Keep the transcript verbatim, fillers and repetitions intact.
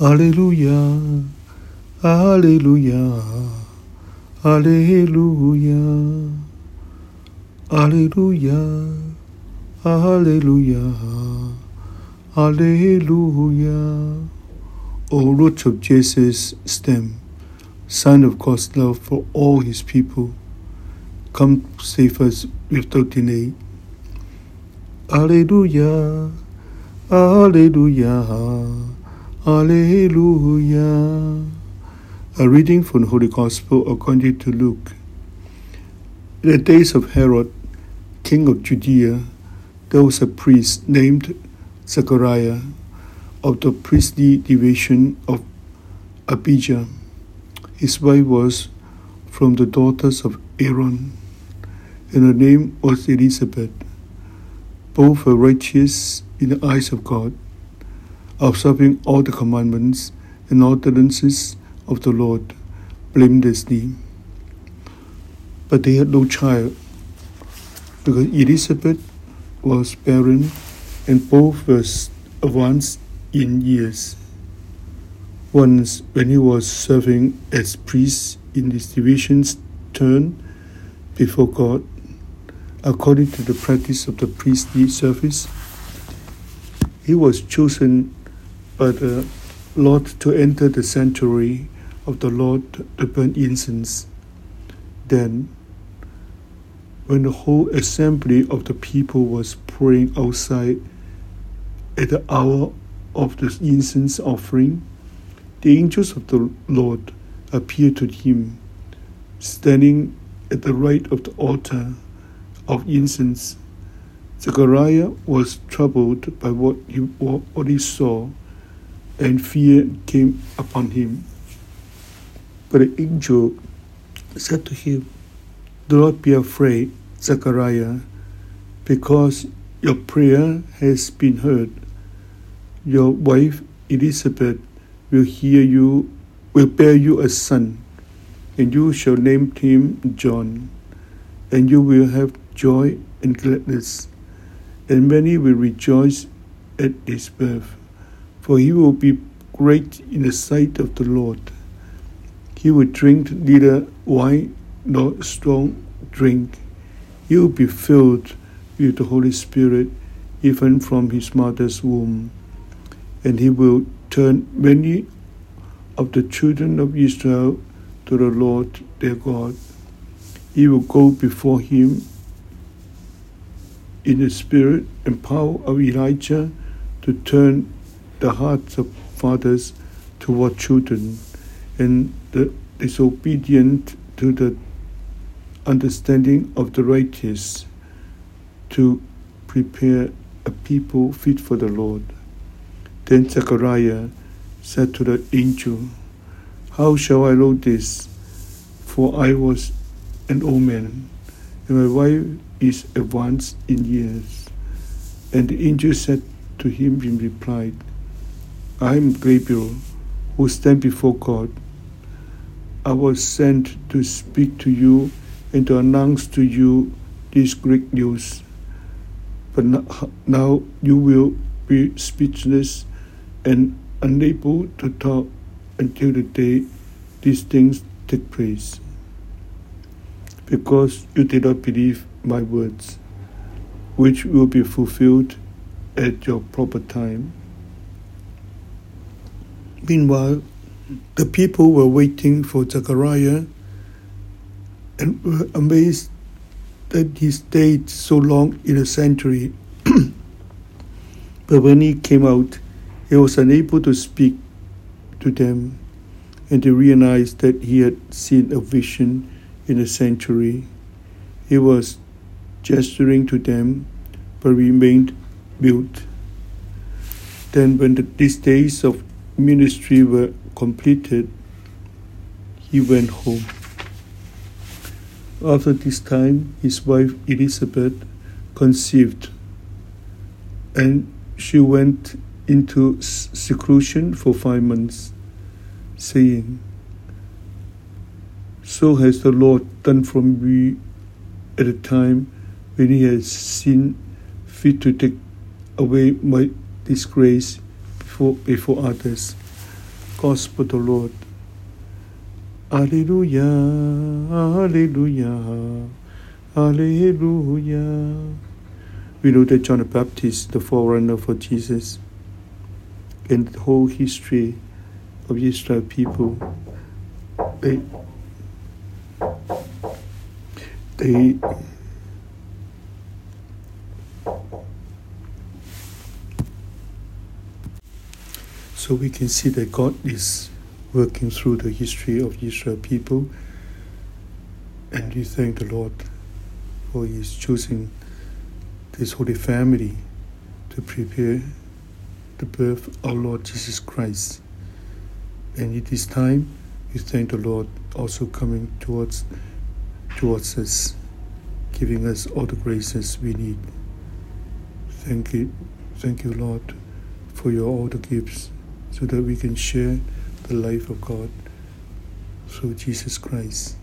Alleluia, Alleluia, Alleluia, Alleluia, Alleluia, Alleluia. O root of Jesus' stem, Son of God's love for all his people, come save us without delay. Alleluia, Alleluia, Alleluia. A reading from the Holy Gospel according to Luke. In the days of Herod, king of Judea, there was a priest named Zechariah of the priestly division of Abijah. His wife was from the daughters of Aaron, and her name was Elizabeth. Both were righteous in the eyes of God, observing all the commandments and ordinances of the Lord blamelessly. But they had no child, because Elizabeth was barren, and both were advanced in years. Once, when he was serving as priest in his division's turn before God, according to the practice of the priestly service, he was chosen by the Lord to enter the sanctuary of the Lord to burn incense. Then, when the whole assembly of the people was praying outside at the hour of the incense offering, the angels of the Lord appeared to him, standing at the right of the altar of incense. Zechariah was troubled by what he, what he saw, and fear came upon him. But the angel said to him, "Do not be afraid, Zechariah, because your prayer has been heard. Your wife Elizabeth will hear you, will bear you a son, and you shall name him John. And you will have joy and gladness, and many will rejoice at his birth, for he will be great in the sight of the Lord. He will drink neither wine nor strong drink. He will be filled with the Holy Spirit even from his mother's womb. And he will turn many of the children of Israel to the Lord their God. He will go before him in the spirit and power of Elijah to turn the hearts of fathers toward children, and the disobedient to the understanding of the righteous, to prepare a people fit for the Lord." Then Zechariah said to the angel, "How shall I know this? For I was an old man, and my wife is advanced in years." And the angel said to him in reply, "I am Gabriel, who stand before God. I was sent to speak to you and to announce to you this great news. But now you will be speechless and unable to talk until the day these things take place, because you did not believe my words, which will be fulfilled at your proper time." Meanwhile, the people were waiting for Zechariah and were amazed that he stayed so long in the sanctuary. But when he came out, he was unable to speak to them, and they realized that he had seen a vision in the sanctuary. He was gesturing to them, but remained mute. Then when the, these days of ministry were completed, he went home. After this time, his wife Elizabeth conceived, and she went into seclusion for five months, saying, "So has the Lord done for me at a time when he has seen fit to take away my disgrace before, before others." gospel of the Lord. Alleluia, Alleluia, Alleluia. We know that John the Baptist, the forerunner for Jesus, and the whole history of the Israel people, they, they, so we can see that God is working through the history of the Israel people, and we thank the Lord for His choosing this Holy Family to prepare the birth of our Lord Jesus Christ. And at this time, we thank the Lord also coming towards towards us, giving us all the graces we need. Thank you, thank you, Lord, for your all the gifts, so that we can share the life of God through Jesus Christ.